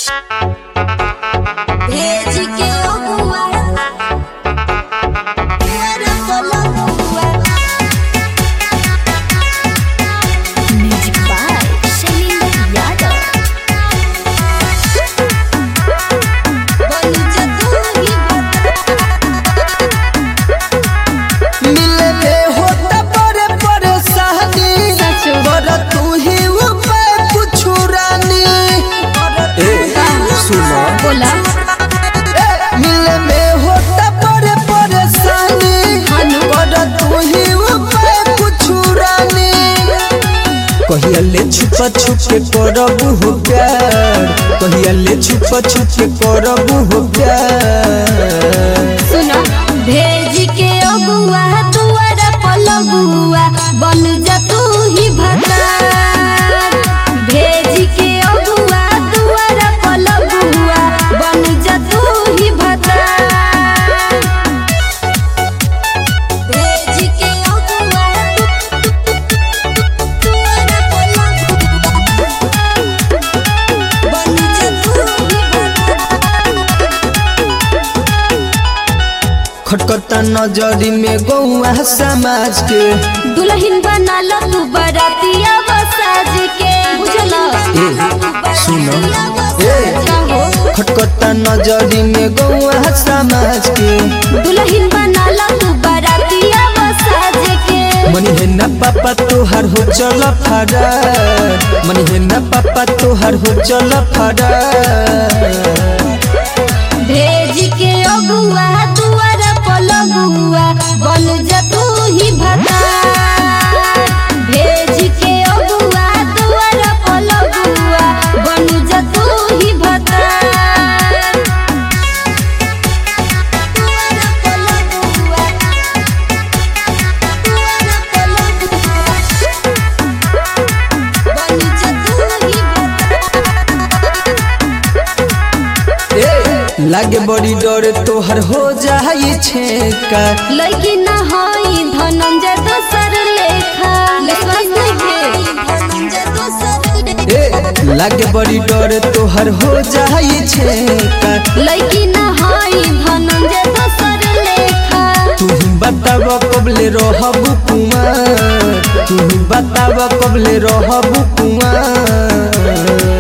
भेज के अगुआ तेरे पलंगुआ। Music by Shailendra Yadav. बन जा तू ही मिले में होता बड़े परेशानी बड़ा तू ही उपाय कुछ रानी। सुनो बोला मिले में होता बड़े परेशानी बड़ा तू ही उपाय कुछ रानी। कहिया ले छुपा छुप के करबू हो प्यार, कहिया ले छुपा छुप के करबू हो प्यार। सुना भेज के अगुआ दुआरा पलगुआ बन जा तू ही भतार। भेज के अगुआ दुआरा पलगुआ बन जा तू ही भतार। भेज के अगुआ दुआरा पलगुआ बन जा तू ही भतार। खटकता नजरी में गौआ समाज के दुल्हन बना लो तू बरातिया बसाज के बुझला। सुनो चाहो खटकता नजरी में गौआ समाज के दुल्हन बना लो तू बरातिया बसाज के। मनी है ना पापा तोहर हो चल फरार, मनी है ना पापा तोहर हो चल फरार। भेज के अगुआ दुआरा पलगुआ बन जा तू ही भतार। भेज के अगुआ दुआरा पलगुआ बन जा तू ही भतार। दुआरा पलगुआ दुआरा पलगुआ बन जा तू ही भतार। लागे बड़ी डर तोहर हो जाई छेका, लड़की न होई धनंजय दोसर लेखा। विश्वास नहीं धनंजय दोसर लागे बड़ी डर तोहर हो जाई छेका। लड़की न होई धनंजय दोसर लेखा। तू बताव कबले रहबू कुमार, तू बताव कबले रहबू कुमार।